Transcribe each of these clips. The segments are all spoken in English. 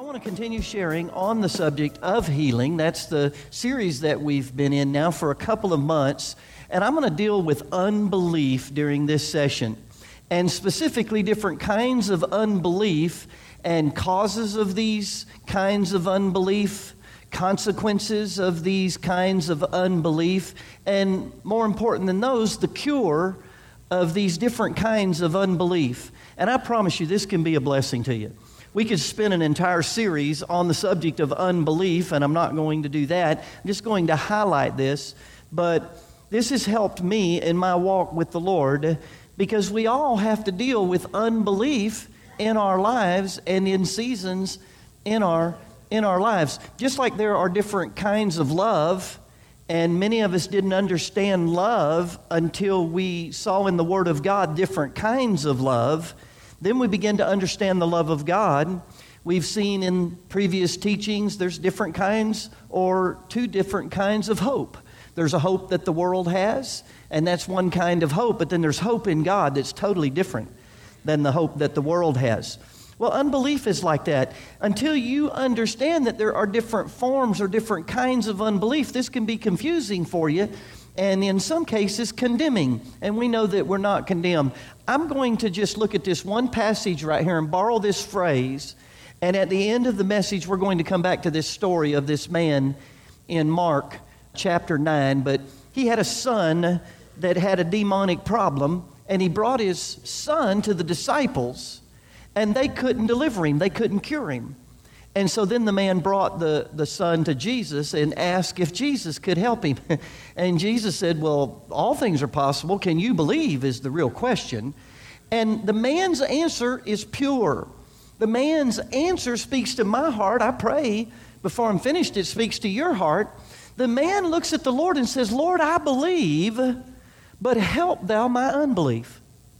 want to continue sharing on the subject of healing. That's the series that we've been in now for a couple of months. And I'm going to deal with unbelief during this session. And specifically different kinds of unbelief and causes of these kinds of unbelief, consequences of these kinds of unbelief, and more important than those, the cure of these different kinds of unbelief. And I promise you, this can be a blessing to you. We could spend an entire series on the subject of unbelief, and I'm not going to do that. I'm just going to highlight this. But this has helped me in my walk with the Lord because we all have to deal with unbelief in our lives and in seasons in our lives. Just like there are different kinds of love, and many of us didn't understand love until we saw in the Word of God different kinds of love. Then we begin to understand the love of God. We've seen in previous teachings there's different kinds or two different kinds of hope. There's a hope that the world has, and that's one kind of hope, but then there's hope in God that's totally different than the hope that the world has. Well, unbelief is like that. Until you understand that there are different forms or different kinds of unbelief, this can be confusing for you and in some cases condemning. And we know that we're not condemned. I'm going to just look at this one passage right here and borrow this phrase. And at the end of the message, we're going to come back to this story of this man in Mark chapter 9. But he had a son that had a demonic problem, and he brought his son to the disciples. And they couldn't deliver him. They couldn't cure him. And so then the man brought the son to Jesus and asked if Jesus could help him. And Jesus said, well, all things are possible. Can you believe is the real question. And the man's answer is pure. The man's answer speaks to my heart. I pray before I'm finished, it speaks to your heart. The man looks at the Lord and says, Lord, I believe, but help thou my unbelief.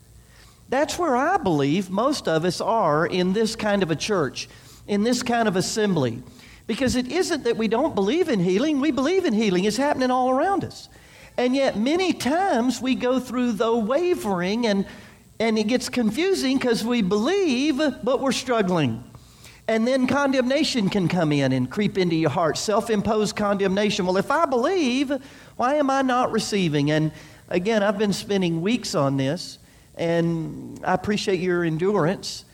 That's where I believe most of us are in this kind of a church, in this kind of assembly. Because it isn't that we don't believe in healing. We believe in healing. It's happening all around us. And yet many times we go through the wavering and it gets confusing because we believe, but we're struggling. And then condemnation can come in and creep into your heart, self-imposed condemnation. Well, if I believe, why am I not receiving? And again, I've been spending weeks on this. And I appreciate your endurance.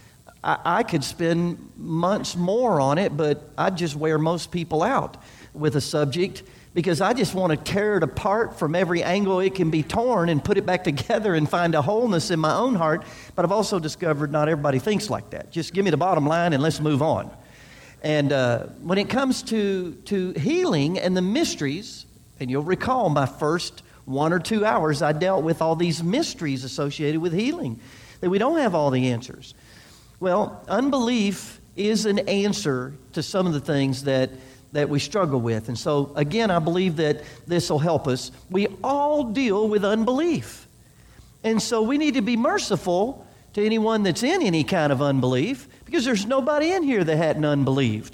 I could spend months more on it, but I'd just wear most people out with a subject because I just want to tear it apart from every angle it can be torn and put it back together and find a wholeness in my own heart. But I've also discovered not everybody thinks like that. Just give me the bottom line and let's move on. And when it comes to healing and the mysteries, and you'll recall my first 1 or 2 hours, I dealt with all these mysteries associated with healing, that we don't have all the answers. Well, unbelief is an answer to some of the things that we struggle with. And so, again, I believe that this will help us. We all deal with unbelief. And so we need to be merciful to anyone that's in any kind of unbelief, because there's nobody in here that hadn't unbelieved.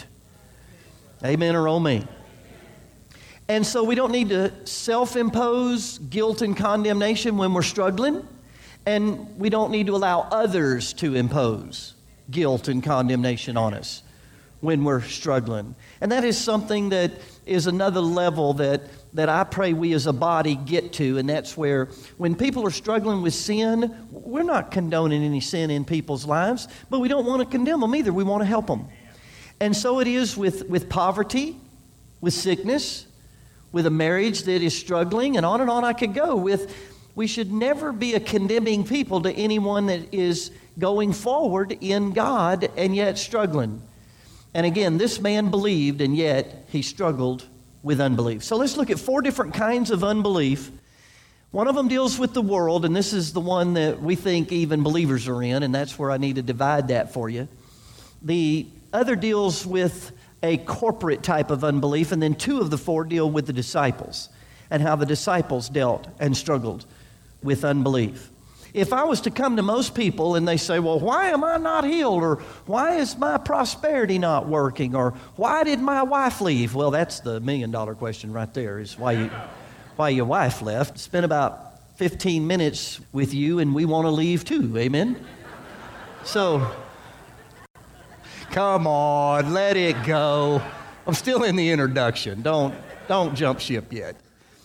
Amen or oh me. And so we don't need to self-impose guilt and condemnation when we're struggling. And we don't need to allow others to impose guilt and condemnation on us when we're struggling. And that is something that is another level that I pray we as a body get to. And that's where when people are struggling with sin, we're not condoning any sin in people's lives, but we don't want to condemn them either. We want to help them. And so it is with poverty, with sickness, with a marriage that is struggling, and on I could go with. We should never be a condemning people to anyone that is going forward in God and yet struggling. And again, this man believed, and yet he struggled with unbelief. So let's look at 4 different kinds of unbelief. One of them deals with the world, and this is the one that we think even believers are in, and that's where I need to divide that for you. The other deals with a corporate type of unbelief, and then 2 of the 4 deal with the disciples and how the disciples dealt and struggled with unbelief. If I was to come to most people and they say, well, why am I not healed? Or why is my prosperity not working? Or why did my wife leave? Well, that's the $1 million question right there, is why your wife left. Spent about 15 minutes with you and we want to leave too, amen? So, come on, let it go. I'm still in the introduction. Don't jump ship yet.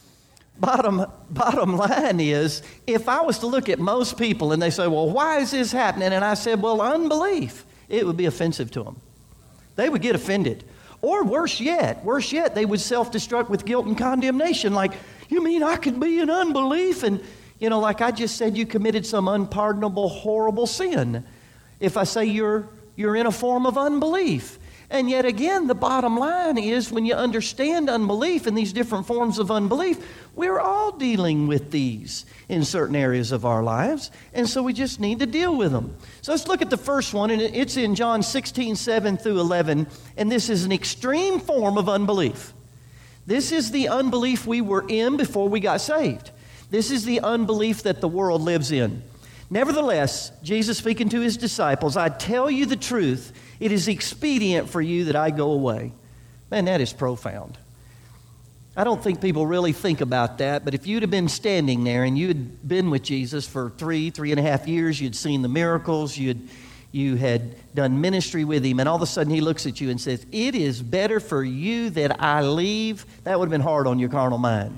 Bottom line is, if I was to look at most people and they say, well, why is this happening? And I said, well, unbelief, it would be offensive to them. They would get offended. Or worse yet, they would self-destruct with guilt and condemnation. Like, you mean I could be in unbelief? And, like I just said, you committed some unpardonable, horrible sin. If I say you're in a form of unbelief. And yet again, the bottom line is when you understand unbelief and these different forms of unbelief, we're all dealing with these in certain areas of our lives. And so we just need to deal with them. So let's look at the first one, and it's in John 16:7-11. And this is an extreme form of unbelief. This is the unbelief we were in before we got saved. This is the unbelief that the world lives in. Nevertheless, Jesus speaking to his disciples, I tell you the truth, it is expedient for you that I go away. Man, that is profound. I don't think people really think about that, but if you'd have been standing there and you had been with Jesus for 3.5 years, you'd seen the miracles, you had done ministry with him, and all of a sudden he looks at you and says, it is better for you that I leave, that would have been hard on your carnal mind.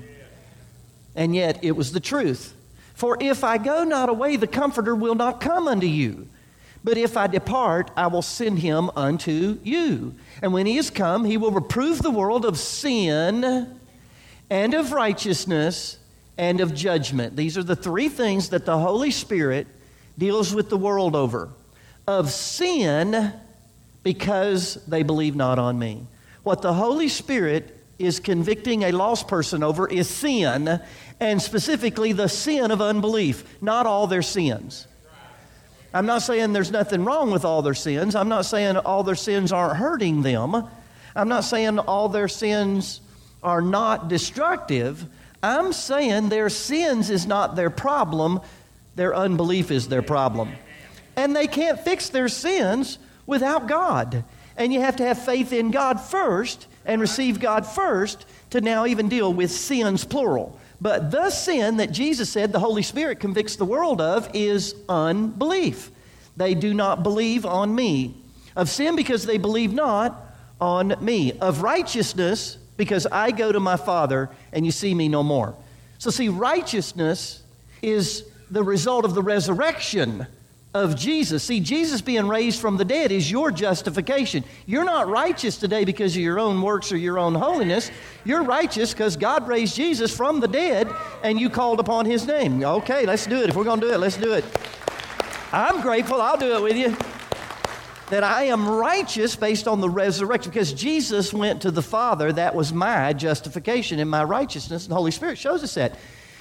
And yet it was the truth. For if I go not away, the Comforter will not come unto you. But if I depart, I will send him unto you. And when he is come, he will reprove the world of sin and of righteousness and of judgment. These are the three things that the Holy Spirit deals with the world over. Of sin, because they believe not on me. What the Holy Spirit is convicting a lost person over is sin, and specifically the sin of unbelief, not all their sins. I'm not saying there's nothing wrong with all their sins. I'm not saying all their sins aren't hurting them. I'm not saying all their sins are not destructive. I'm saying their sins is not their problem. Their unbelief is their problem. And they can't fix their sins without God. And you have to have faith in God first and receive God first to now even deal with sins, plural. But the sin that Jesus said the Holy Spirit convicts the world of is unbelief. They do not believe on me. Of sin, because they believe not on me. Of righteousness, because I go to my Father and you see me no more. So see, righteousness is the result of the resurrection of Jesus. See, Jesus being raised from the dead is your justification. You're not righteous today because of your own works or your own holiness. You're righteous because God raised Jesus from the dead and you called upon his name. Okay, let's do it. If we're going to do it, let's do it. I'm grateful, I'll do it with you, that I am righteous based on the resurrection because Jesus went to the Father. That was my justification and my righteousness, and the Holy Spirit shows us that.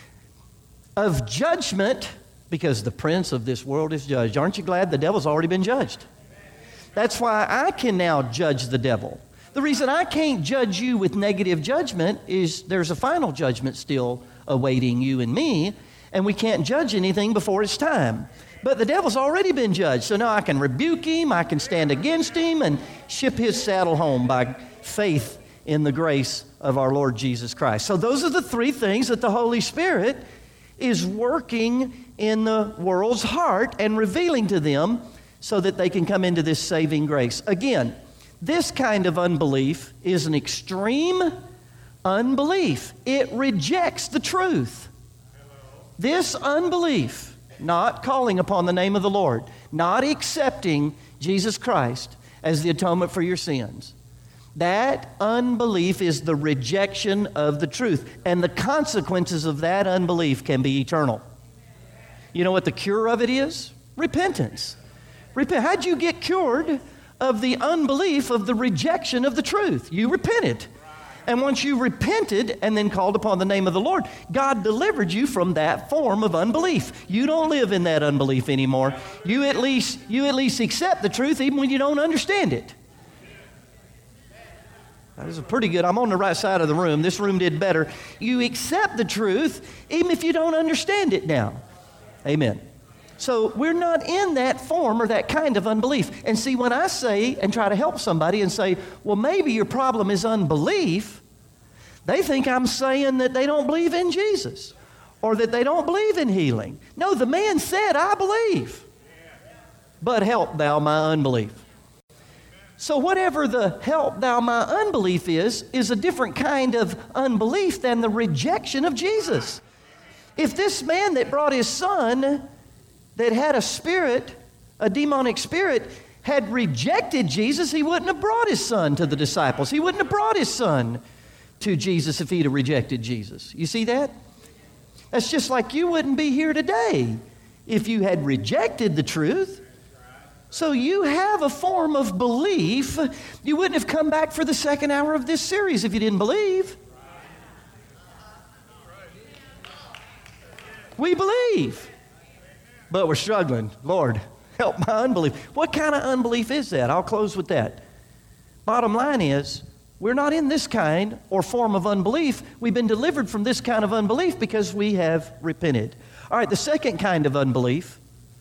Of judgment, because the prince of this world is judged. Aren't you glad the devil's already been judged? That's why I can now judge the devil. The reason I can't judge you with negative judgment is there's a final judgment still awaiting you and me, and we can't judge anything before it's time. But the devil's already been judged, so now I can rebuke him, I can stand against him, and ship his saddle home by faith in the grace of our Lord Jesus Christ. So those are the three things that the Holy Spirit is working in the world's heart and revealing to them so that they can come into this saving grace. Again, this kind of unbelief is an extreme unbelief. It rejects the truth. This unbelief, not calling upon the name of the Lord, not accepting Jesus Christ as the atonement for your sins, that unbelief is the rejection of the truth. And the consequences of that unbelief can be eternal. You know what the cure of it is? Repentance. How'd you get cured of the unbelief of the rejection of the truth? You repented. And once you repented and then called upon the name of the Lord, God delivered you from that form of unbelief. You don't live in that unbelief anymore. You at least accept the truth even when you don't understand it. That is pretty good. I'm on the right side of the room. This room did better. You accept the truth even if you don't understand it now. Amen. So we're not in that form or that kind of unbelief. And see, when I say and try to help somebody and say, well, maybe your problem is unbelief, they think I'm saying that they don't believe in Jesus or that they don't believe in healing. No, the man said, I believe, but help thou my unbelief. So whatever the help thou my unbelief is a different kind of unbelief than the rejection of Jesus. If this man that brought his son that had a spirit, a demonic spirit, had rejected Jesus, he wouldn't have brought his son to the disciples. He wouldn't have brought his son to Jesus if he'd have rejected Jesus. You see that? That's just like you wouldn't be here today if you had rejected the truth. So you have a form of belief. You wouldn't have come back for the second hour of this series if you didn't believe. We believe, but we're struggling. Lord, help my unbelief. What kind of unbelief is that? I'll close with that. Bottom line is, we're not in this kind or form of unbelief. We've been delivered from this kind of unbelief because we have repented. All right, the second kind of unbelief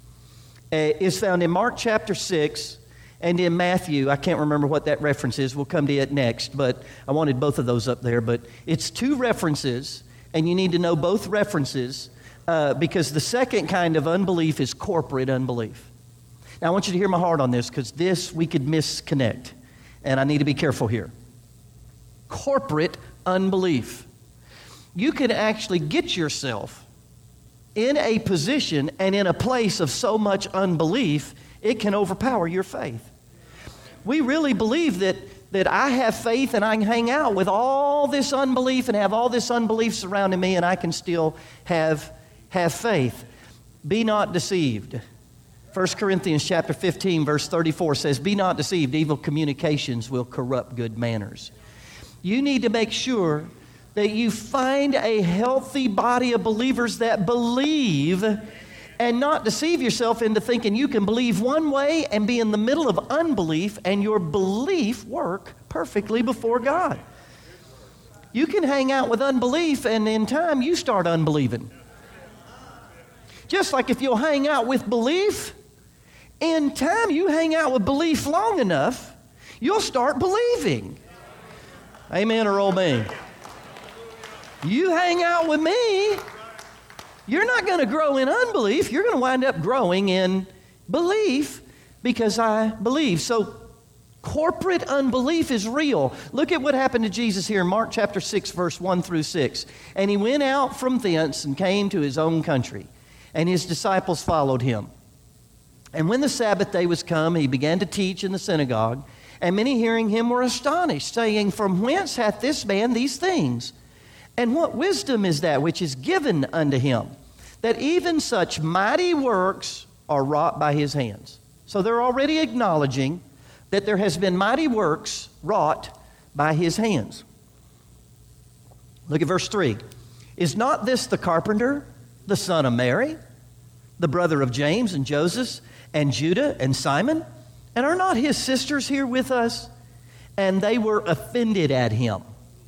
is found in Mark chapter 6 and in Matthew. I can't remember what that reference is. We'll come to it next, but I wanted both of those up there. But it's two references, and you need to know both references because the second kind of unbelief is corporate unbelief. Now, I want you to hear my heart on this because this we could misconnect, and I need to be careful here. Corporate unbelief. You can actually get yourself in a position and in a place of so much unbelief, it can overpower your faith. We really believe that I have faith and I can hang out with all this unbelief and have all this unbelief surrounding me and I can still have faith. Be not deceived. 1 Corinthians chapter 15, verse 34 says, "Be not deceived, evil communications will corrupt good manners." You need to make sure that you find a healthy body of believers that believe and not deceive yourself into thinking you can believe one way and be in the middle of unbelief and your belief work perfectly before God. You can hang out with unbelief and in time you start unbelieving. Just like if you'll hang out with belief, in time you hang out with belief long enough, you'll start believing. Amen or oh me. You hang out with me, you're not going to grow in unbelief. You're going to wind up growing in belief because I believe. So corporate unbelief is real. Look at what happened to Jesus here in Mark chapter 6, verse 1 through 6. "And he went out from thence and came to his own country, and his disciples followed him. And when the Sabbath day was come, he began to teach in the synagogue, and many hearing him were astonished, saying, From whence hath this man these things? And what wisdom is that which is given unto him, that even such mighty works are wrought by his hands?" So they're already acknowledging that there has been mighty works wrought by his hands. Look at verse 3. "Is not this the carpenter, the son of Mary, the brother of James and Joseph and Judah and Simon? And are not his sisters here with us?" And they were offended at him.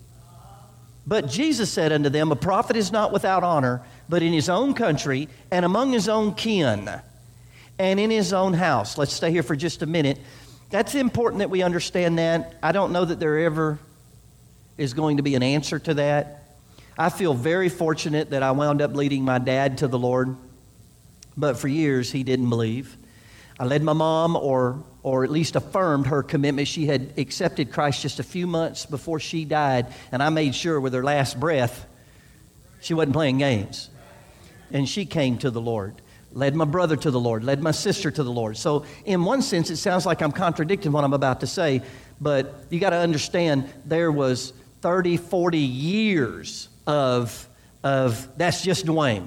But Jesus said unto them, "A prophet is not without honor, but in his own country and among his own kin and in his own house." Let's stay here for just a minute. That's important that we understand that. I don't know that there ever is going to be an answer to that. I feel very fortunate that I wound up leading my dad to the Lord, but for years he didn't believe. I led my mom, or at least affirmed her commitment. She had accepted Christ just a few months before she died, and I made sure with her last breath she wasn't playing games. And she came to the Lord, led my brother to the Lord, led my sister to the Lord. So in one sense, it sounds like I'm contradicting what I'm about to say, but you got to understand there was 30, 40 years of that's just Dwayne.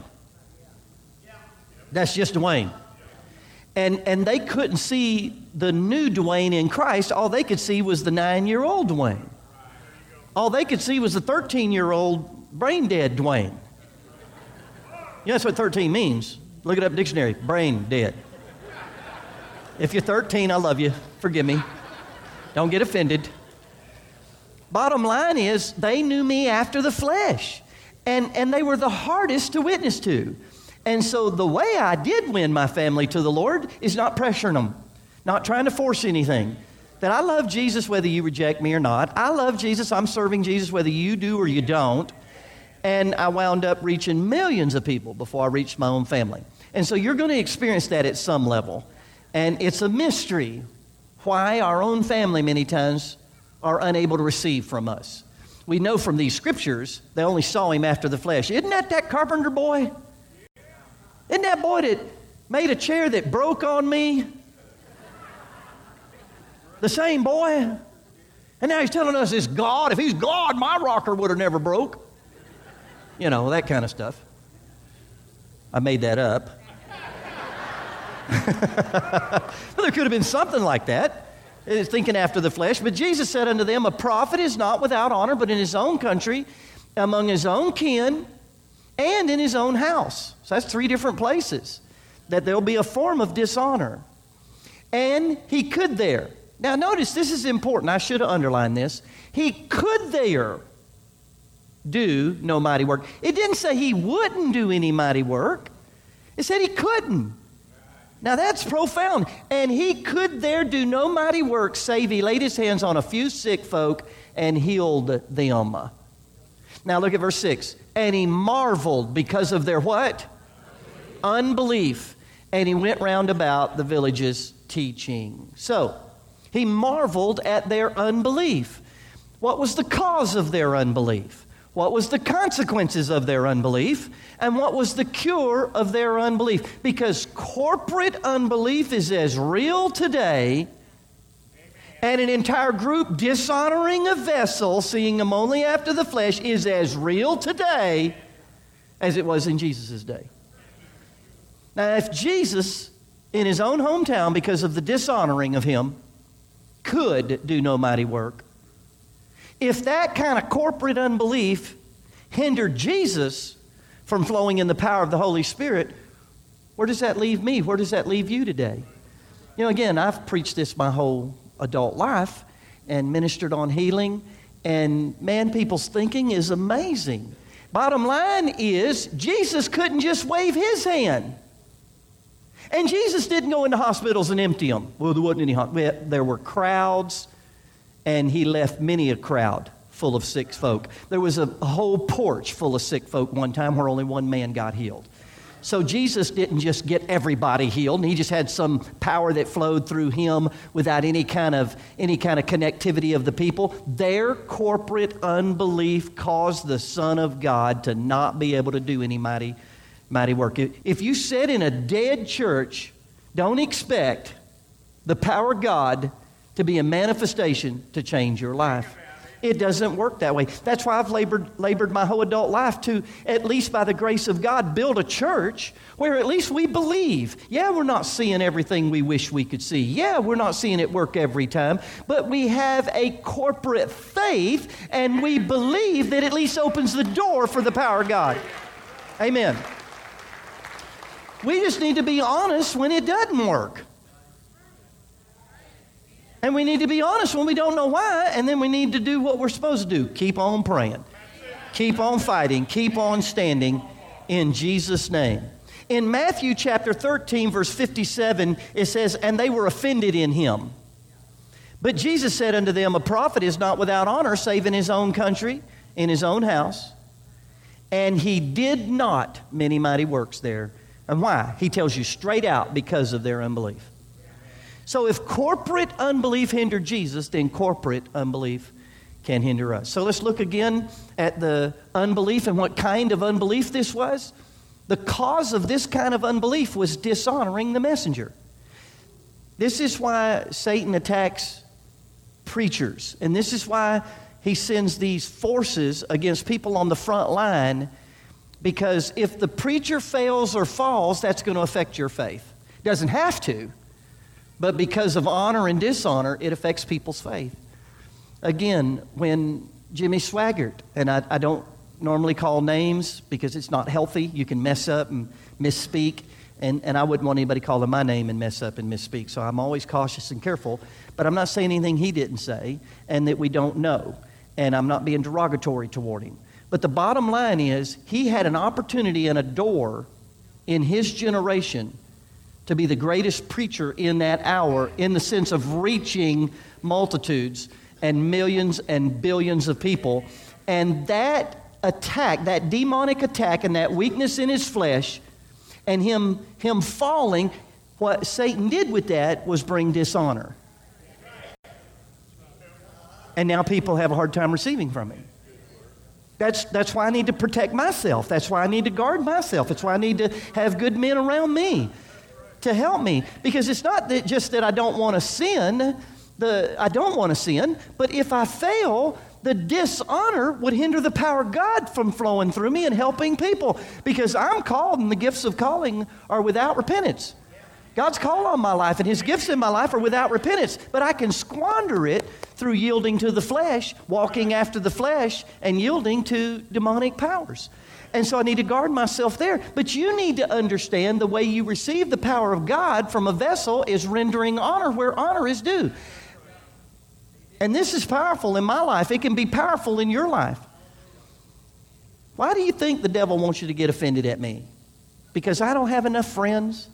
That's just Dwayne. And they couldn't see the new Dwayne in Christ. All they could see was the 9-year-old Dwayne. All they could see was the 13-year-old brain dead Dwayne. You know, that's what 13 means. Look it up in the dictionary. Brain dead. If you're 13, I love you. Forgive me. Don't get offended. Bottom line is, they knew me after the flesh. And they were the hardest to witness to. And so the way I did win my family to the Lord is not pressuring them, not trying to force anything. That I love Jesus whether you reject me or not. I love Jesus. I'm serving Jesus whether you do or you don't. And I wound up reaching millions of people before I reached my own family. And so you're going to experience that at some level. And it's a mystery why our own family many times are unable to receive from us. We know from these scriptures they only saw him after the flesh. Isn't that carpenter boy? Isn't that boy that made a chair that broke on me? The same boy? And now he's telling us it's God. If he's God, my rocker would have never broke. You know, that kind of stuff. I made that up. Well, there could have been something like that. It's thinking after the flesh. But Jesus said unto them, a prophet is not without honor, but in his own country, among his own kin, and in his own house. So that's 3 different places that there'll be a form of dishonor. And he could there. Now notice, this is important. I should have underlined this. He could there do no mighty work. It didn't say he wouldn't do any mighty work. It said he couldn't. Now that's profound. And he could there do no mighty work, save he laid his hands on a few sick folk and healed them. Now look at verse 6. And he marveled because of their what? Unbelief. And he went round about the villages teaching. So, he marveled at their unbelief. What was the cause of their unbelief? What was the consequences of their unbelief? And what was the cure of their unbelief? Because corporate unbelief is as real today, and an entire group dishonoring a vessel, seeing him only after the flesh, is as real today as it was in Jesus' day. Now, if Jesus, in his own hometown, because of the dishonoring of him, could do no mighty work, if that kind of corporate unbelief hindered Jesus from flowing in the power of the Holy Spirit, where does that leave me? Where does that leave you today? You know, again, I've preached this my whole adult life and ministered on healing, and man, people's thinking is amazing. Bottom line is, Jesus couldn't just wave his hand. And Jesus didn't go into hospitals and empty them. Well, there wasn't any. There were crowds, and he left many a crowd full of sick folk. There was a whole porch full of sick folk one time where only one man got healed. So Jesus didn't just get everybody healed, and he just had some power that flowed through him without any kind of connectivity of the people. Their corporate unbelief caused the Son of God to not be able to do any mighty work. If you sit in a dead church, don't expect the power of God to be a manifestation to change your life. It doesn't work that way. That's why I've labored my whole adult life to, at least by the grace of God, build a church where at least we believe. Yeah, we're not seeing everything we wish we could see. Yeah, we're not seeing it work every time. But we have a corporate faith, and we believe that at least opens the door for the power of God. Amen. We just need to be honest when it doesn't work. And we need to be honest when we don't know why, and then we need to do what we're supposed to do. Keep on praying. Keep on fighting. Keep on standing in Jesus' name. In Matthew chapter 13, verse 57, it says, and they were offended in him. But Jesus said unto them, a prophet is not without honor, save in his own country, in his own house. And he did not many mighty works there. And why? He tells you straight out, because of their unbelief. So if corporate unbelief hindered Jesus, then corporate unbelief can hinder us. So let's look again at the unbelief and what kind of unbelief this was. The cause of this kind of unbelief was dishonoring the messenger. This is why Satan attacks preachers. And this is why he sends these forces against people on the front line. Because if the preacher fails or falls, that's going to affect your faith. It doesn't have to. But because of honor and dishonor, it affects people's faith. Again, when Jimmy Swaggart, and I don't normally call names because it's not healthy. You can mess up and misspeak, and I wouldn't want anybody calling my name and mess up and misspeak. So I'm always cautious and careful. But I'm not saying anything he didn't say and that we don't know. And I'm not being derogatory toward him. But the bottom line is, he had an opportunity and a door in his generation to be the greatest preacher in that hour, in the sense of reaching multitudes and millions and billions of people. And that attack, that demonic attack and that weakness in his flesh and him falling, what Satan did with that was bring dishonor. And now people have a hard time receiving from me. That's why I need to protect myself. That's why I need to guard myself. That's why I need to have good men around me to help me. Because it's not just that I don't want to sin. I don't want to sin. But if I fail, the dishonor would hinder the power of God from flowing through me and helping people. Because I'm called, and the gifts of calling are without repentance. God's call on my life and His gifts in my life are without repentance. But I can squander it through yielding to the flesh, walking after the flesh, and yielding to demonic powers. And so I need to guard myself there. But you need to understand the way you receive the power of God from a vessel is rendering honor where honor is due. And this is powerful in my life. It can be powerful in your life. Why do you think the devil wants you to get offended at me? Because I don't have enough friends?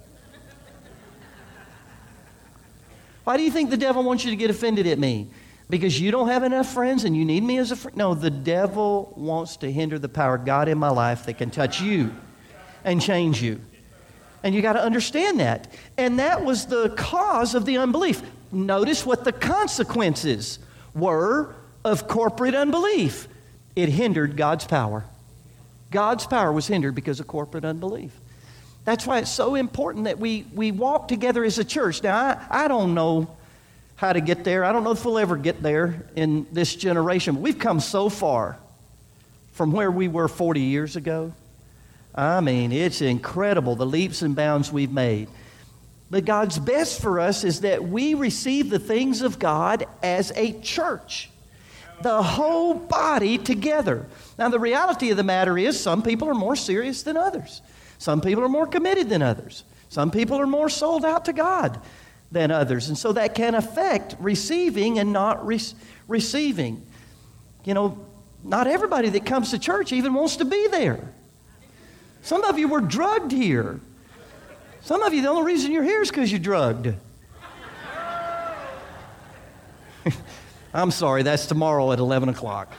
Why do you think the devil wants you to get offended at me? Because you don't have enough friends and you need me as a friend? No, the devil wants to hinder the power of God in my life that can touch you and change you. And you got to understand that. And that was the cause of the unbelief. Notice what the consequences were of corporate unbelief. It hindered God's power. God's power was hindered because of corporate unbelief. That's why it's so important that we walk together as a church. Now, I don't know how to get there. I don't know if we'll ever get there in this generation. But we've come so far from where we were 40 years ago. I mean, it's incredible, the leaps and bounds we've made. But God's best for us is that we receive the things of God as a church. The whole body together. Now, the reality of the matter is some people are more serious than others. Some people are more committed than others. Some people are more sold out to God than others. And so that can affect receiving and not receiving. You know, not everybody that comes to church even wants to be there. Some of you were drugged here. Some of you, the only reason you're here is because you're drugged. I'm sorry, that's tomorrow at 11 o'clock.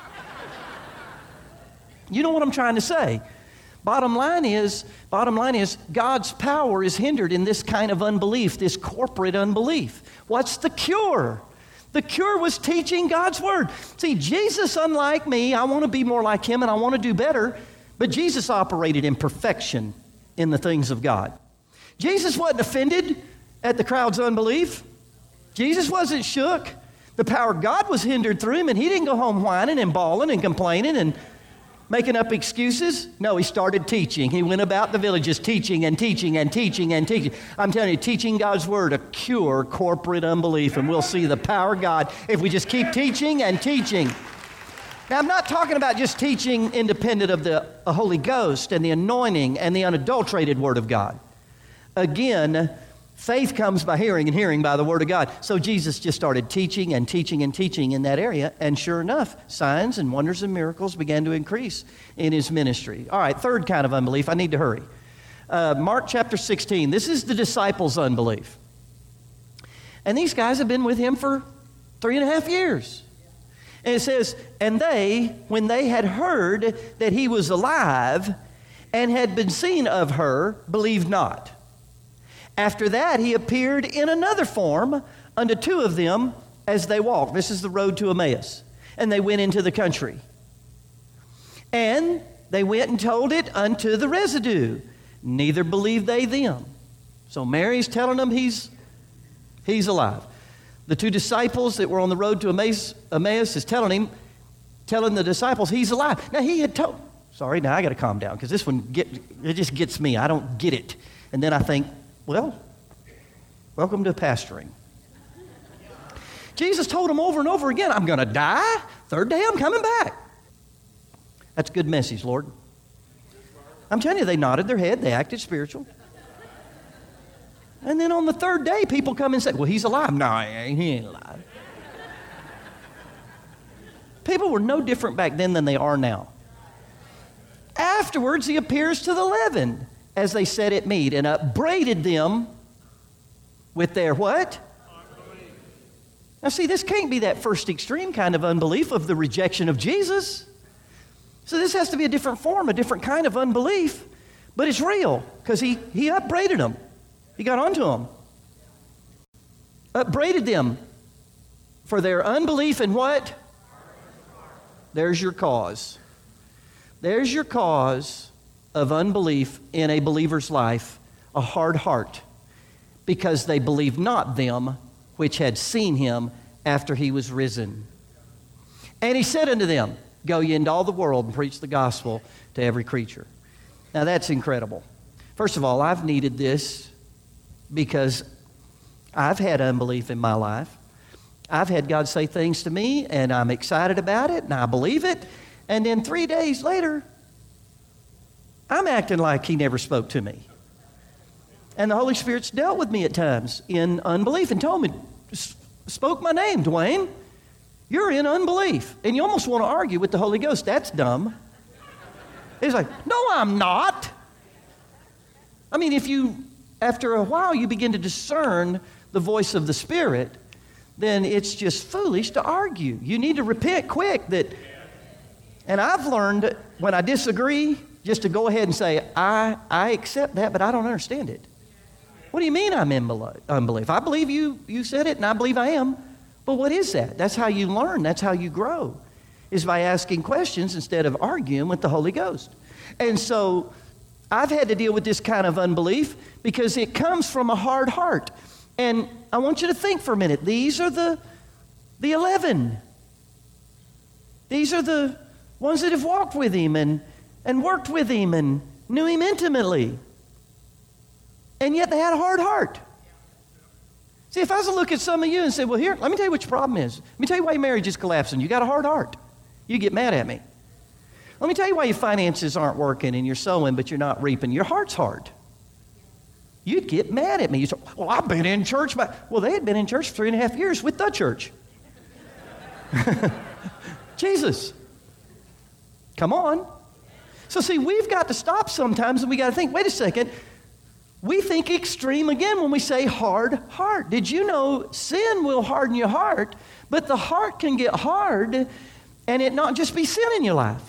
You know what I'm trying to say? Bottom line is God's power is hindered in this kind of unbelief, this corporate unbelief. What's the cure? The cure was teaching God's Word. See, Jesus, unlike me, I want to be more like Him and I want to do better, but Jesus operated in perfection in the things of God. Jesus wasn't offended at the crowd's unbelief. Jesus wasn't shook. The power of God was hindered through Him, and He didn't go home whining and bawling and complaining and making up excuses. No, He started teaching. He went about the villages teaching and teaching and teaching and teaching. I'm telling you, teaching God's Word will cure corporate unbelief, and we'll see the power of God if we just keep teaching and teaching. Now, I'm not talking about just teaching independent of the Holy Ghost and the anointing and the unadulterated Word of God. Again, faith comes by hearing and hearing by the Word of God. So Jesus just started teaching and teaching and teaching in that area. And sure enough, signs and wonders and miracles began to increase in His ministry. All right, third kind of unbelief. I need to hurry. Mark chapter 16. This is the disciples' unbelief. And these guys have been with Him for 3.5 years. And it says, and they, when they had heard that He was alive and had been seen of her, believed not. After that, He appeared in another form unto 2 of them as they walked. This is the road to Emmaus. And they went into the country. And they went and told it unto the residue. Neither believed they them. So Mary's telling them he's alive. The 2 disciples that were on the road to Emmaus is telling the disciples he's alive. Now he had told, sorry, now I got to calm down because this one, it just gets me. I don't get it. And then I think, well, welcome to pastoring. Jesus told them over and over again, I'm going to die. 3rd day, I'm coming back. That's a good message, Lord. I'm telling you, they nodded their head. They acted spiritual. And then on the 3rd day, people come and say, well, He's alive. No, He ain't alive. People were no different back then than they are now. Afterwards, He appears to the 11 as they sat at meat and upbraided them with their what? Unbelief. Now see, this can't be that first extreme kind of unbelief of the rejection of Jesus. So this has to be a different form, a different kind of unbelief. But it's real because he upbraided them. He got onto them. Upbraided them For their unbelief and what? There's your cause. There's your cause of unbelief in a believer's life, a hard heart, because they believed not them which had seen him after he was risen. And he said unto them, Go ye into all the world and preach the gospel to every creature. Now that's incredible. First of all, I've needed this because I've had unbelief in my life. I've had God say things to me, and I'm excited about it, and I believe it. And then 3 days later, I'm acting like he never spoke to me. And the Holy Spirit's dealt with me at times in unbelief and told me, spoke my name, Dwayne. You're in unbelief. And you almost want to argue with the Holy Ghost. That's dumb. He's like, no, I'm not. I mean, if you, after a while, you begin to discern the voice of the Spirit, then it's just foolish to argue. You need to repent quick. And I've learned when I disagree, just to go ahead and say, I accept that, but I don't understand it. What do you mean I'm in unbelief? I believe you said it, and I believe I am. But what is that? That's how you learn. That's how you grow, is by asking questions instead of arguing with the Holy Ghost. And so I've had to deal with this kind of unbelief because it comes from a hard heart. And I want you to think for a minute. These are the 11. These are the ones that have walked with him and worked with him and knew him intimately. And yet they had a hard heart. See, if I was to look at some of you and say, well, here, let me tell you what your problem is. Let me tell you why your marriage is collapsing. You got a hard heart. You get mad at me. Let me tell you why your finances aren't working and you're sowing but you're not reaping. Your heart's hard. You'd get mad at me. You'd say, well, I've been in church. Well, they had been in church for 3.5 years with the church. Jesus. Come on. So see, we've got to stop sometimes and we got to think, wait a second. We think extreme again when we say hard heart. Did you know sin will harden your heart, but the heart can get hard and it not just be sin in your life.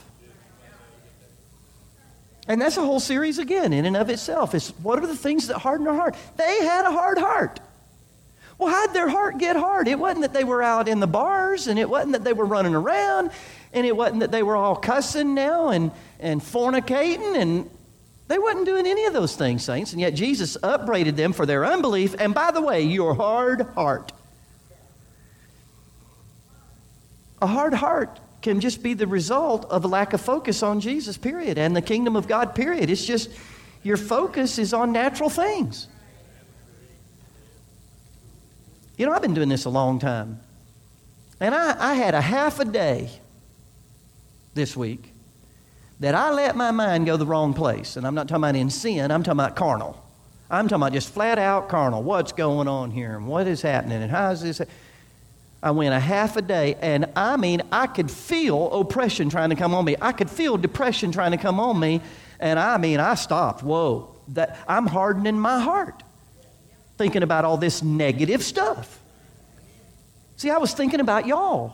And that's a whole series again in and of itself. It's what are the things that harden our heart? They had a hard heart. Well, how'd their heart get hard? It wasn't that they were out in the bars, and it wasn't that they were running around, and it wasn't that they were all cussing now and fornicating, and they wasn't doing any of those things, saints. And yet Jesus upbraided them for their unbelief. And by the way, your hard heart. A hard heart can just be the result of a lack of focus on Jesus, period, and the kingdom of God, period. It's just your focus is on natural things. You know, I've been doing this a long time. And I had a half a day this week that I let my mind go the wrong place. And I'm not talking about in sin, I'm talking about carnal. I'm talking about just flat out carnal. What's going on here and what is happening and how is this? I went a half a day, and I mean, I could feel oppression trying to come on me. I could feel depression trying to come on me, and I mean, I stopped. Whoa, I'm hardening my heart, thinking about all this negative stuff. See, I was thinking about y'all.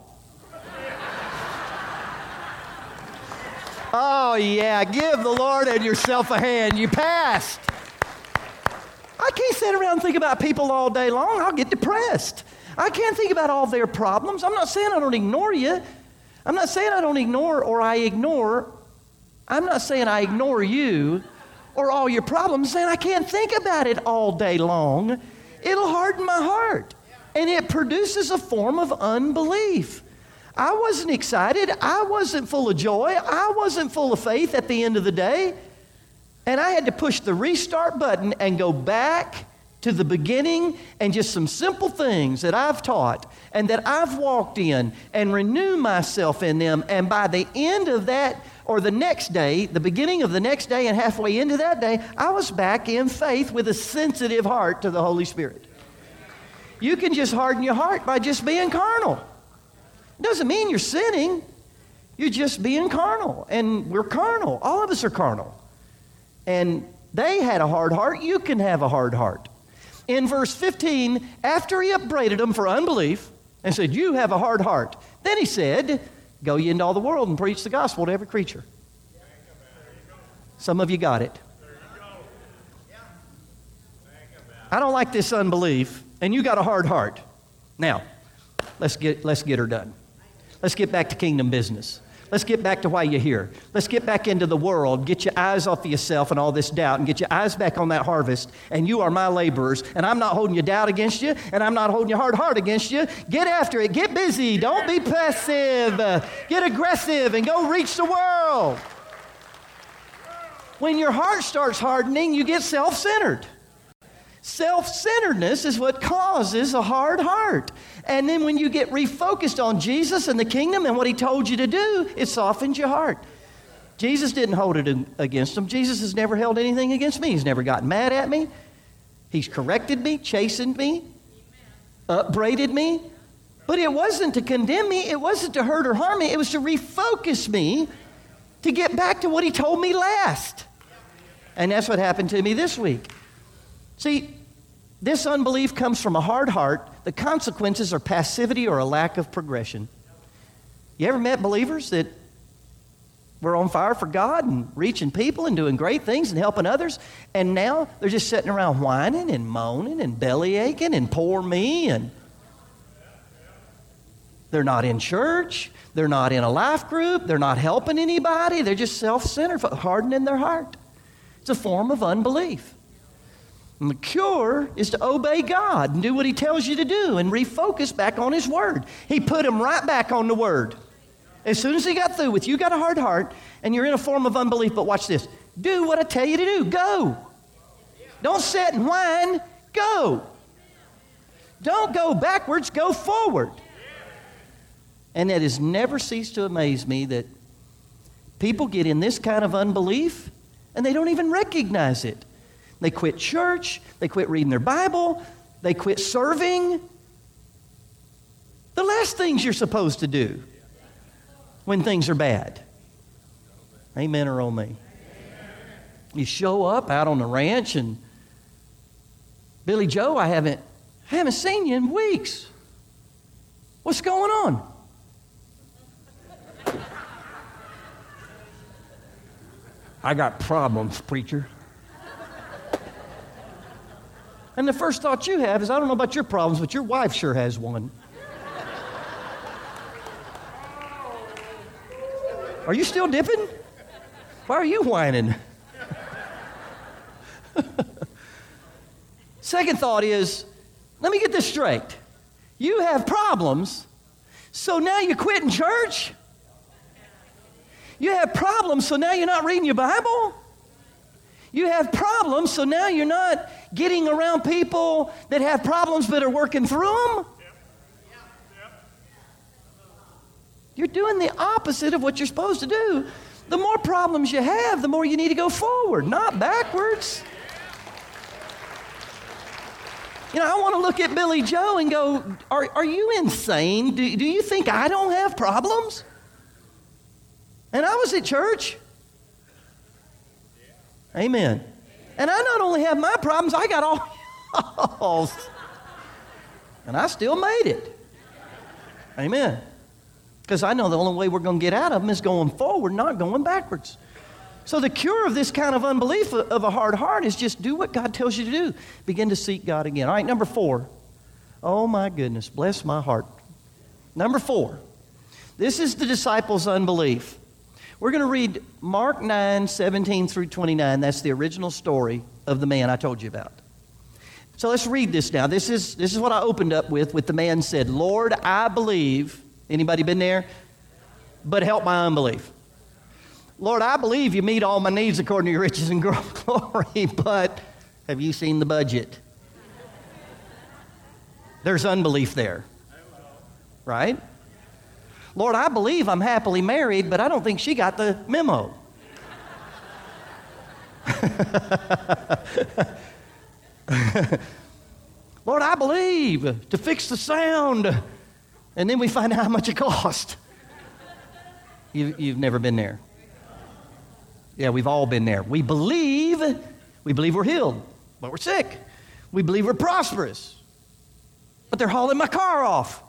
Oh, yeah, give the Lord and yourself a hand. You passed. I can't sit around and think about people all day long. I'll get depressed. I can't think about all their problems. I'm not saying I don't ignore you. I'm not saying I don't ignore or I ignore. I'm not saying I ignore you or all your problems. I'm saying I can't think about it all day long. It'll harden my heart. And it produces a form of unbelief. I wasn't excited. I wasn't full of joy. I wasn't full of faith at the end of the day. And I had to push the restart button and go back to the beginning and just some simple things that I've taught and that I've walked in and renew myself in them. And by the end of that, or the next day, the beginning of the next day and halfway into that day, I was back in faith with a sensitive heart to the Holy Spirit. You can just harden your heart by just being carnal. It doesn't mean you're sinning. You're just being carnal. And we're carnal. All of us are carnal. And they had a hard heart. You can have a hard heart. In verse 15, after he upbraided them for unbelief and said, you have a hard heart, then he said, go ye into all the world and preach the gospel to every creature. Some of you got it. I don't like this unbelief, and you got a hard heart. Now, let's get her done. Let's get back to kingdom business. Let's get back to why you're here. Let's get back into the world, get your eyes off of yourself and all this doubt, and get your eyes back on that harvest, and you are my laborers, and I'm not holding your doubt against you, and I'm not holding your hard heart against you. Get after it. Get busy. Don't be passive. Get aggressive and go reach the world. When your heart starts hardening, you get self-centered. Self-centeredness is what causes a hard heart. And then when you get refocused on Jesus and the kingdom and what he told you to do, it softens your heart. Jesus didn't hold it against him. Jesus has never held anything against me. He's never gotten mad at me. He's corrected me, chastened me, upbraided me. But it wasn't to condemn me. It wasn't to hurt or harm me. It was to refocus me to get back to what he told me last. And that's what happened to me this week. See, this unbelief comes from a hard heart. The consequences are passivity or a lack of progression. You ever met believers that were on fire for God and reaching people and doing great things and helping others, and now they're just sitting around whining and moaning and belly aching and poor me, and they're not in church, they're not in a life group, they're not helping anybody, they're just self-centered, hardening their heart. It's a form of unbelief. And the cure is to obey God and do what he tells you to do and refocus back on his word. He put him right back on the word. As soon as he got through with you, got a hard heart, and you're in a form of unbelief, but watch this. Do what I tell you to do. Go. Don't sit and whine. Go. Don't go backwards. Go forward. And it has never ceased to amaze me that people get in this kind of unbelief and they don't even recognize it. They quit church. They quit reading their Bible. They quit serving. The last things you're supposed to do when things are bad. Amen or oh me. You show up out on the ranch and Billy Joe, I haven't seen you in weeks. What's going on? I got problems, preacher. And the first thought you have is, I don't know about your problems, but your wife sure has one. Are you still dipping? Why are you whining? Second thought is, let me get this straight. You have problems, so now you're quitting church? You have problems, so now you're not reading your Bible? You have problems, so now you're not getting around people that have problems but are working through them? You're doing the opposite of what you're supposed to do. The more problems you have, the more you need to go forward, not backwards. You know, I want to look at Billy Joe and go, are you insane? Do you think I don't have problems? And I was at church. Amen. And I not only have my problems, I got all y'all's. And I still made it. Amen. Because I know the only way we're going to get out of them is going forward, not going backwards. So the cure of this kind of unbelief of a hard heart is just do what God tells you to do. Begin to seek God again. All right, number 4. Oh my goodness, bless my heart. Number 4. This is the disciples' unbelief. We're going to read Mark 9:17 through 29. That's the original story of the man I told you about. So let's read this now. This is what I opened up with the man said, Lord, I believe. Anybody been there? But help my unbelief. Lord, I believe you meet all my needs according to your riches and glory, but have you seen the budget? There's unbelief there. Right? Lord, I believe I'm happily married, but I don't think she got the memo. Lord, I believe to fix the sound. And then we find out how much it cost. You've never been there. Yeah, we've all been there. We believe we're healed, but we're sick. We believe we're prosperous, but they're hauling my car off.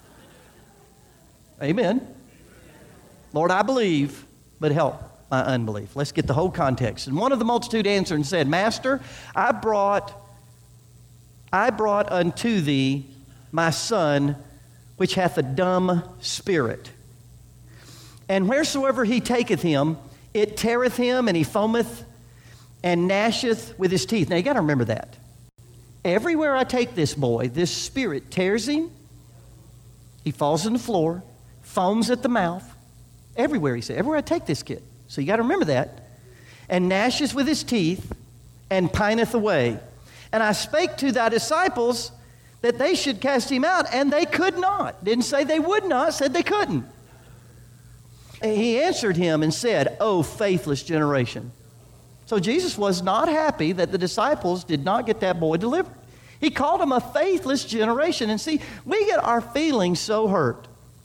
Amen. Lord, I believe, but help my unbelief. Let's get the whole context. And one of the multitude answered and said, Master, I brought unto thee my son, which hath a dumb spirit. And wheresoever he taketh him, it teareth him, and he foameth and gnasheth with his teeth. Now you got to remember that. Everywhere I take this boy, this spirit tears him. He falls on the floor, foams at the mouth. Everywhere, he said. Everywhere I take this kid. So you got to remember that. And gnasheth with his teeth and pineth away. And I spake to thy disciples that they should cast him out, and they could not. Didn't say they would not, said they couldn't. And he answered him and said, O faithless generation. So Jesus was not happy that the disciples did not get that boy delivered. He called them a faithless generation. And see, we get our feelings so hurt,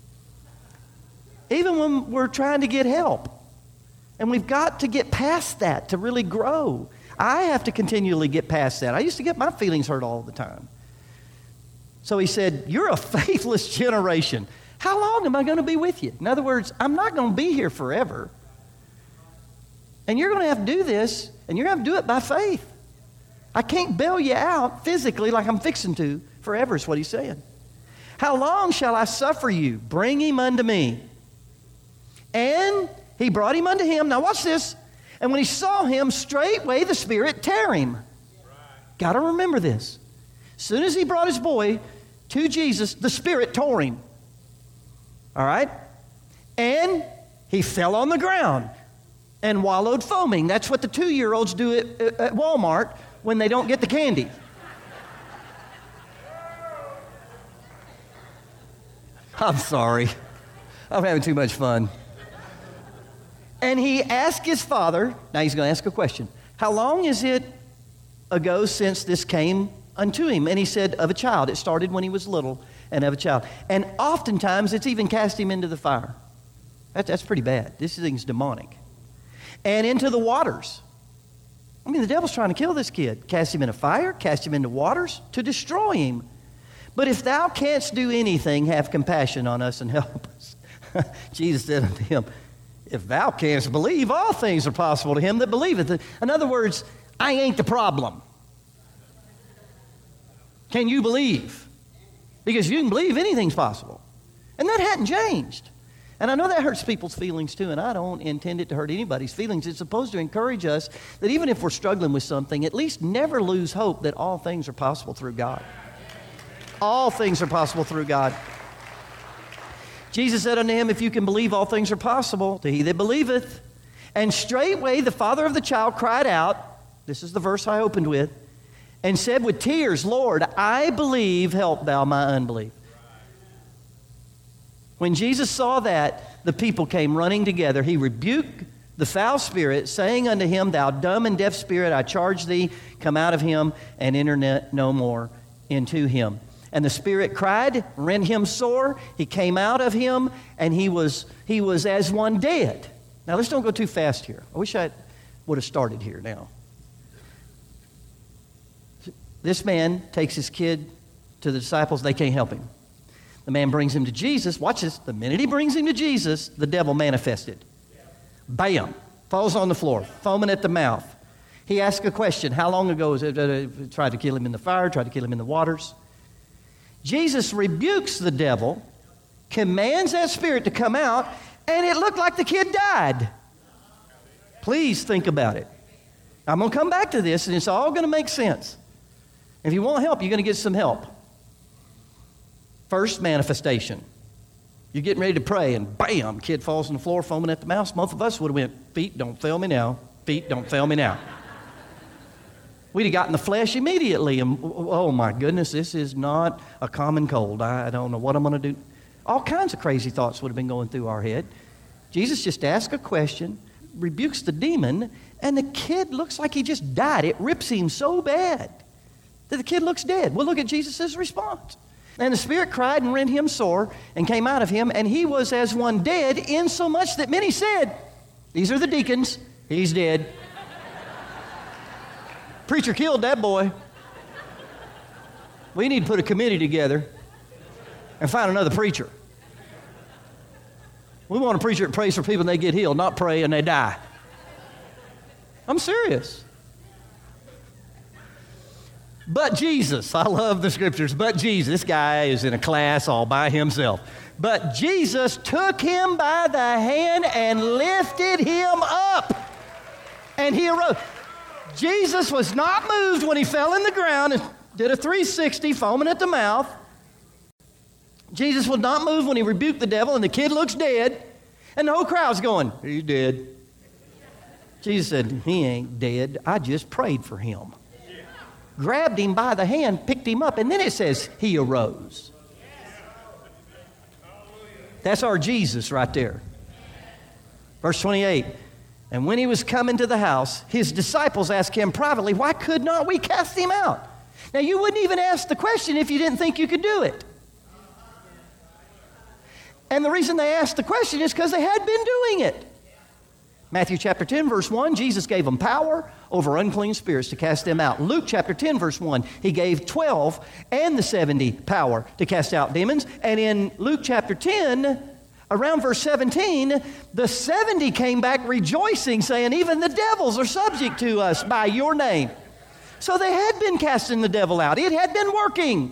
even when we're trying to get help. And we've got to get past that to really grow. I have to continually get past that. I used to get my feelings hurt all the time. So he said, you're a faithless generation. How long am I going to be with you? In other words, I'm not going to be here forever. And you're going to have to do this, and you're going to have to do it by faith. I can't bail you out physically like I'm fixing to forever, is what he's saying. How long shall I suffer you? Bring him unto me. And he brought him unto him. Now watch this. And when he saw him, straightway the spirit tear him. Right. Got to remember this. As soon as he brought his boy to Jesus, the spirit tore him. All right? And he fell on the ground and wallowed foaming. That's what the 2-year-olds do at Walmart when they don't get the candy. I'm sorry. I'm having too much fun. And he asked his father, now he's going to ask a question. How long is it ago since this came unto him? And he said, of a child. It started when he was little, and of a child. And oftentimes it's even cast him into the fire. That's pretty bad. This thing's demonic. And into the waters. I mean, the devil's trying to kill this kid. Cast him in a fire, cast him into waters to destroy him. But if thou canst do anything, have compassion on us and help us. Jesus said unto him, if thou canst believe, all things are possible to him that believeth. In other words, I ain't the problem. Can you believe? Because if you can believe, anything's possible. And that hadn't changed. And I know that hurts people's feelings too, and I don't intend it to hurt anybody's feelings. It's supposed to encourage us that even if we're struggling with something, at least never lose hope that all things are possible through God. All things are possible through God. Jesus said unto him, if you can believe, all things are possible to he that believeth. And straightway the father of the child cried out, this is the verse I opened with, and said with tears, Lord, I believe, help thou my unbelief. When Jesus saw that, the people came running together. He rebuked the foul spirit, saying unto him, thou dumb and deaf spirit, I charge thee, come out of him, and enter no more into him. And the spirit cried, rent him sore. He came out of him, and he was as one dead. Now, let's don't go too fast here. I wish I would have started here now. This man takes his kid to the disciples. They can't help him. The man brings him to Jesus. Watch this. The minute he brings him to Jesus, the devil manifested. Bam. Falls on the floor, foaming at the mouth. He asked a question. How long ago was it? Tried to kill him in the fire, tried to kill him in the waters. Jesus rebukes the devil, commands that spirit to come out, and it looked like the kid died. Please think about it. I'm going to come back to this, and it's all going to make sense. If you want help, you're going to get some help. First manifestation. You're getting ready to pray, and bam, kid falls on the floor, foaming at the mouth. Most of us would have went, feet, don't fail me now. Feet, don't fail me now. We'd have gotten the flesh immediately, and oh my goodness, this is not a common cold. I don't know what I'm going to do. All kinds of crazy thoughts would have been going through our head. Jesus just asked a question, rebukes the demon, and the kid looks like he just died. It rips him so bad that the kid looks dead. Well, look at Jesus' response. And the spirit cried and rent him sore and came out of him, and he was as one dead, insomuch that many said, these are the deacons, he's dead. Preacher killed that boy. We need to put a committee together and find another preacher. We want a preacher that prays for people and they get healed, not pray and they die. I'm serious. But Jesus, I love the scriptures, but Jesus, this guy is in a class all by himself. But Jesus took him by the hand and lifted him up. And he arose. Jesus was not moved when he fell in the ground and did a 360, foaming at the mouth. Jesus was not moved when he rebuked the devil and the kid looks dead. And the whole crowd's going, he's dead. Jesus said, he ain't dead. I just prayed for him. Grabbed him by the hand, picked him up, and then it says he arose. That's our Jesus right there. Verse 28, and when he was come into the house, his disciples asked him privately, why could not we cast him out? Now, you wouldn't even ask the question if you didn't think you could do it. And the reason they asked the question is because they had been doing it. Matthew chapter 10, verse 1, Jesus gave them power over unclean spirits to cast them out. Luke chapter 10, verse 1, he gave 12 and the 70 power to cast out demons. And in Luke chapter 10, around verse 17, the 70 came back rejoicing, saying, even the devils are subject to us by your name. So they had been casting the devil out. It had been working.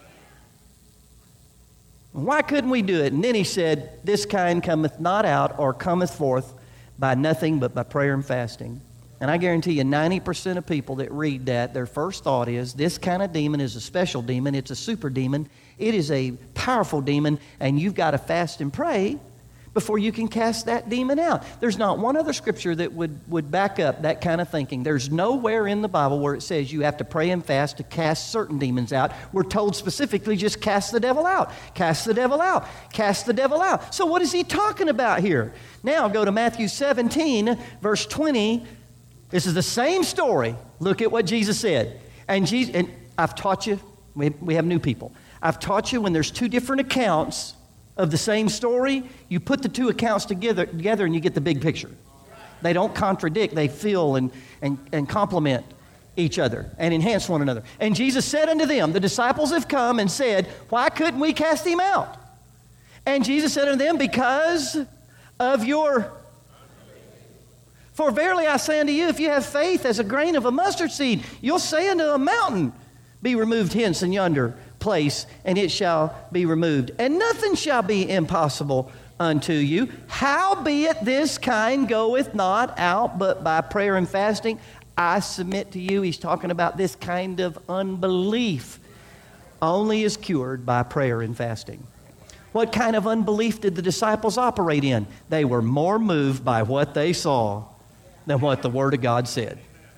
Why couldn't we do it? And then he said, this kind cometh not out or cometh forth by nothing but by prayer and fasting. And I guarantee you 90% of people that read that, their first thought is, this kind of demon is a special demon. It's a super demon. It is a powerful demon, and you've got to fast and pray before you can cast that demon out. There's not one other scripture that would back up that kind of thinking. There's nowhere in the Bible where it says you have to pray and fast to cast certain demons out. We're told specifically just cast the devil out. Cast the devil out. Cast the devil out. So what is he talking about here? Now go to Matthew 17, verse 20. This is the same story. Look at what Jesus said. And I've taught you, we have new people. I've taught you when there's two different accounts of the same story, you put the two accounts together and you get the big picture. They don't contradict, they fill and complement each other and enhance one another. And Jesus said unto them, the disciples have come and said, why couldn't we cast him out? And Jesus said unto them, because of your... For verily I say unto you, if you have faith as a grain of a mustard seed, you'll say unto a mountain, be removed hence and yonder place, and it shall be removed. And nothing shall be impossible unto you. Howbeit this kind goeth not out but by prayer and fasting. I submit to you, he's talking about this kind of unbelief only is cured by prayer and fasting. What kind of unbelief did the disciples operate in? They were more moved by what they saw than what the Word of God said.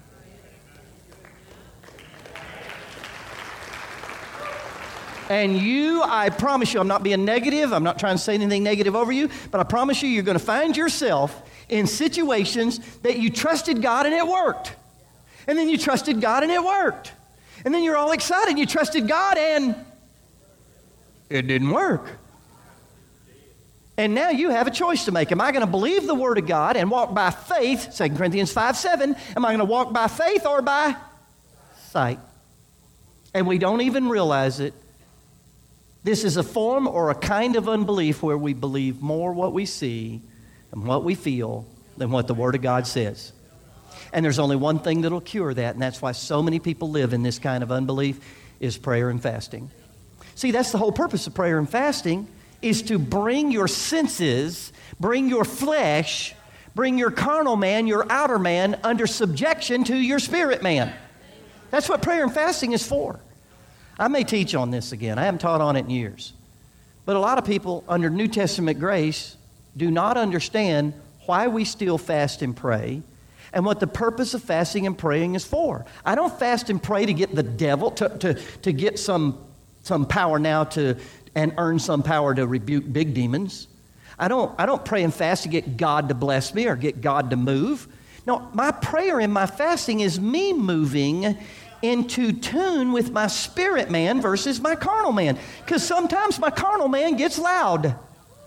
And you, I promise you, I'm not being negative. I'm not trying to say anything negative over you, but I promise you, you're going to find yourself in situations that you trusted God and it worked. And then you trusted God and it worked. And then you're all excited. You trusted God and it didn't work. And now you have a choice to make. Am I going to believe the Word of God and walk by faith, 2 Corinthians 5:7? Am I going to walk by faith or by sight? And we don't even realize it. This is a form or a kind of unbelief where we believe more what we see and what we feel than what the Word of God says. And there's only one thing that'll cure that, and that's why so many people live in this kind of unbelief, is prayer and fasting. See, that's the whole purpose of prayer and fasting, is to bring your senses, bring your flesh, bring your carnal man, your outer man, under subjection to your spirit man. That's what prayer and fasting is for. I may teach on this again. I haven't taught on it in years. But a lot of people under New Testament grace do not understand why we still fast and pray and what the purpose of fasting and praying is for. I don't fast and pray to get the devil, to get some power now and earn some power to rebuke big demons. I don't pray and fast to get God to bless me or get God to move. No, my prayer and my fasting is me moving into tune with my spirit man versus my carnal man. Because sometimes my carnal man gets loud.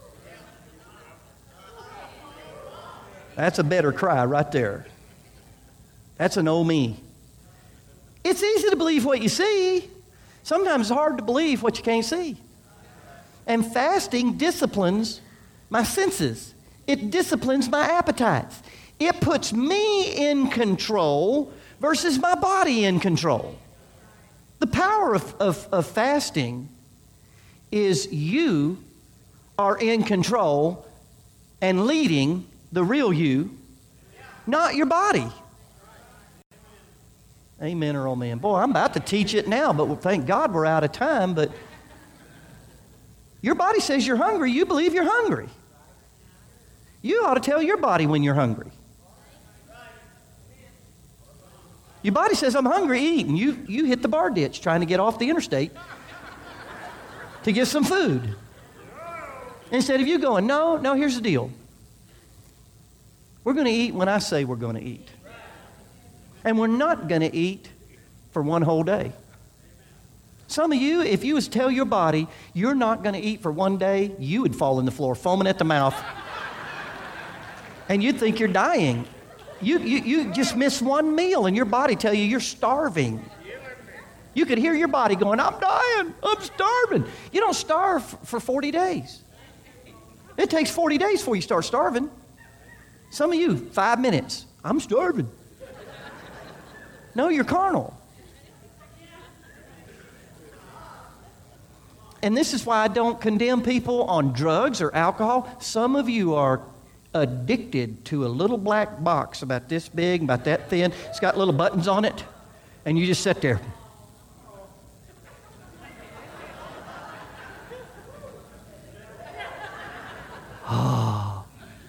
That's a better cry right there. That's an oh me. It's easy to believe what you see. Sometimes it's hard to believe what you can't see. And fasting disciplines my senses. It disciplines my appetites. It puts me in control versus my body in control. The power of fasting is you are in control and leading the real you, not your body. Amen or oh man. Boy, I'm about to teach it now, but thank God we're out of time. But your body says you're hungry. You believe you're hungry. You ought to tell your body when you're hungry. Your body says, I'm hungry, eat. And you hit the bar ditch trying to get off the interstate to get some food. Instead of you going, no, here's the deal. We're going to eat when I say we're going to eat. And we're not going to eat for one whole day. Some of you, if you was to tell your body you're not going to eat for one day, you would fall on the floor foaming at the mouth. And you'd think you're dying. You just miss one meal and your body tell you you're starving. You could hear your body going, I'm dying, I'm starving. You don't starve for 40 days. It takes 40 days before you start starving. Some of you, 5 minutes, I'm starving. No, you're carnal. And this is why I don't condemn people on drugs or alcohol. Some of you are addicted to a little black box about this big, about that thin. It's got little buttons on it, and you just sit there. Oh.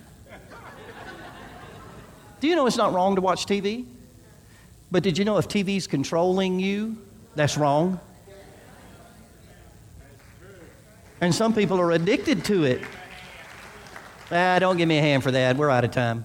Do you know it's not wrong to watch TV? But did you know if TV's controlling you, that's wrong? And some people are addicted to it. Don't give me a hand for that. We're out of time.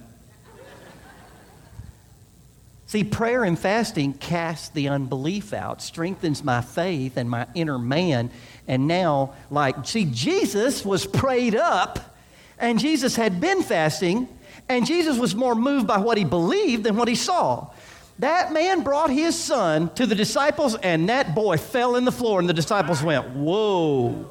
See, prayer and fasting casts the unbelief out, strengthens my faith and my inner man. And now, Jesus was prayed up, and Jesus had been fasting, and Jesus was more moved by what he believed than what he saw. That man brought his son to the disciples, and that boy fell in the floor, and the disciples went, whoa.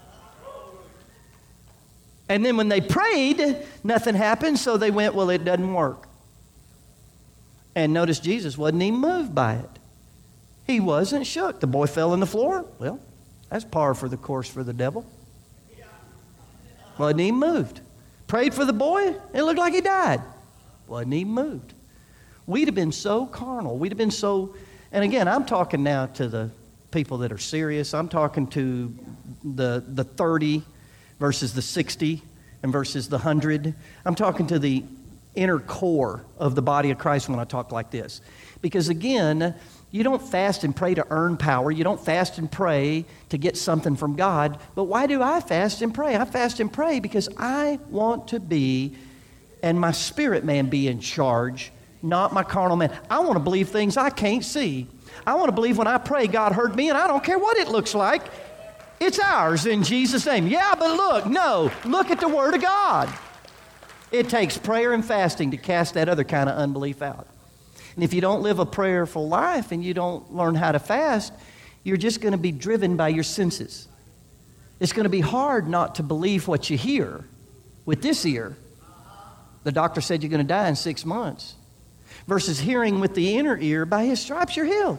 And then when they prayed, nothing happened, so they went, well, it doesn't work. And notice Jesus wasn't even moved by it. He wasn't shook. The boy fell on the floor. Well, that's par for the course for the devil. Wasn't even moved. Prayed for the boy, it looked like he died. Wasn't even moved. We'd have been so carnal. We'd have been so, and again, I'm talking now to the people that are serious. I'm talking to the 30 versus the 60 and versus the 100. I'm talking to the inner core of the body of Christ when I talk like this. Because again, you don't fast and pray to earn power. You don't fast and pray to get something from God. But why do I fast and pray? I fast and pray because I want to be, and my spirit man be in charge, not my carnal man. I want to believe things I can't see. I want to believe when I pray, God heard me, and I don't care what it looks like. It's ours in Jesus' name. Yeah, but look at the Word of God. It takes prayer and fasting to cast that other kind of unbelief out. And if you don't live a prayerful life and you don't learn how to fast, you're just going to be driven by your senses. It's going to be hard not to believe what you hear with this ear. The doctor said you're going to die in 6 months. Versus hearing with the inner ear, by His stripes you're healed.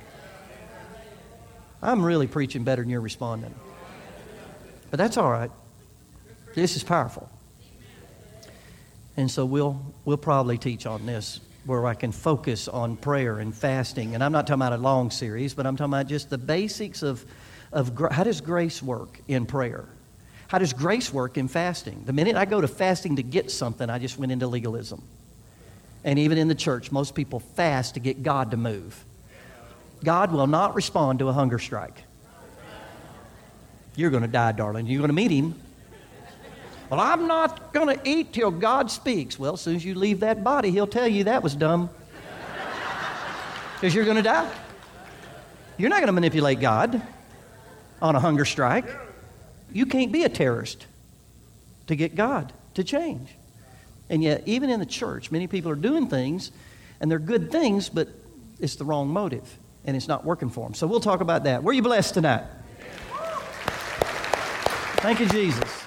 I'm really preaching better than you're responding. But that's all right. This is powerful. And so we'll probably teach on this where I can focus on prayer and fasting. And I'm not talking about a long series, but I'm talking about just the basics of how does grace work in prayer? How does grace work in fasting? The minute I go to fasting to get something, I just went into legalism. And even in the church, most people fast to get God to move. God will not respond to a hunger strike. You're going to die, darling. You're going to meet Him. Well, I'm not going to eat till God speaks. Well, as soon as you leave that body, He'll tell you that was dumb. Because you're going to die. You're not going to manipulate God on a hunger strike. You can't be a terrorist to get God to change. And yet, even in the church, many people are doing things, and they're good things, but it's the wrong motive, and it's not working for them. So we'll talk about that. Were you blessed tonight? Thank you, Jesus.